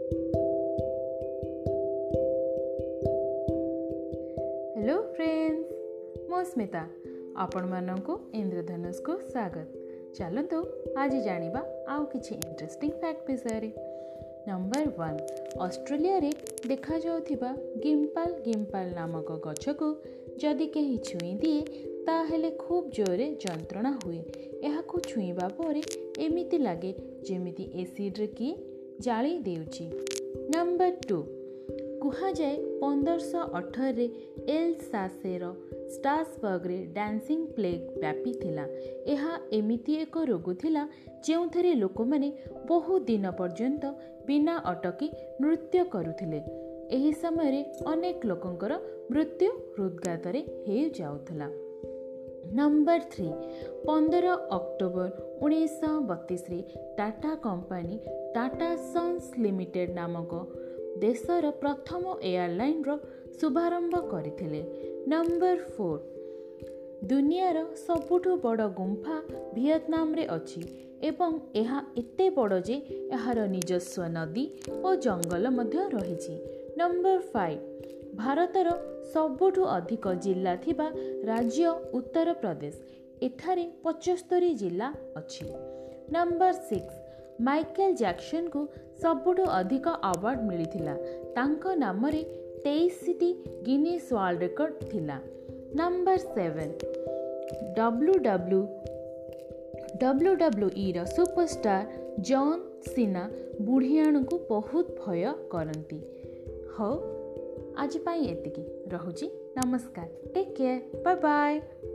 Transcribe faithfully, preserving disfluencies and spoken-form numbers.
Hello friends, मो स्मिता आपण मानकु इंद्रधनुष को स्वागत। चलतु आज जानिबा आउ किछि इंटरेस्टिंग फैक्ट विषय। नंबर वन, ऑस्ट्रेलिया रे देखा जाउथिबा गिम्पाल गिम्पाल नामक गछ को जदि केही छुई दिए ताहेले खूब जोरे जंत्रणा हुए। एहाकु छुईबा परे एमिति लागे जेमिति एसिड रे की जाली देउची। नंबर टू, कुहा जाए पंदरश अठर एल सासेर स्ट्रासबर्ग डांसिंग प्लेग व्यापी थिला। एहा एमिति एक रोग थिला जेउथरे लोक माने बहु दिन पर्यंत बिना अटकी नृत्य करुथिले। एही समय रे अनेक लोकंकर मृत्यु हृदघातरे हे जाउथला। नंबर थ्री, पंद्रह अक्टोबर उन्नीस बतीस रे Tata company Tata sons limited नामक देशर प्रथम एयरलाइन रो शुभारंभ करथिले। नंबर फोर, दुनियार सबुठु बड़ गुंफा वियतनाम रे अछि एवं एहा एते बड़ जे एहार निजस्व नदी और जंगल मध्य रहिछि। नंबर फाइव, भारतर सबुठु अधिक जिला थिबा राज्य उत्तर प्रदेश, एठारे पचहत्तर जिला अछि। नंबर सिक्स, माइकल जैक्सन को सबुठु अधिक अवार्ड मिलिथिला। तांको नामरे तेईस टी गिनीज वर्ल्ड रिकॉर्ड थिला। Number seven, W W W W E रो सुपरस्टार जॉन सीना बुढ़ियाणु को बहुत भय करती। हो आज पाई एतिकी रहुची। नमस्कार, टेक केयर, बाय बाय।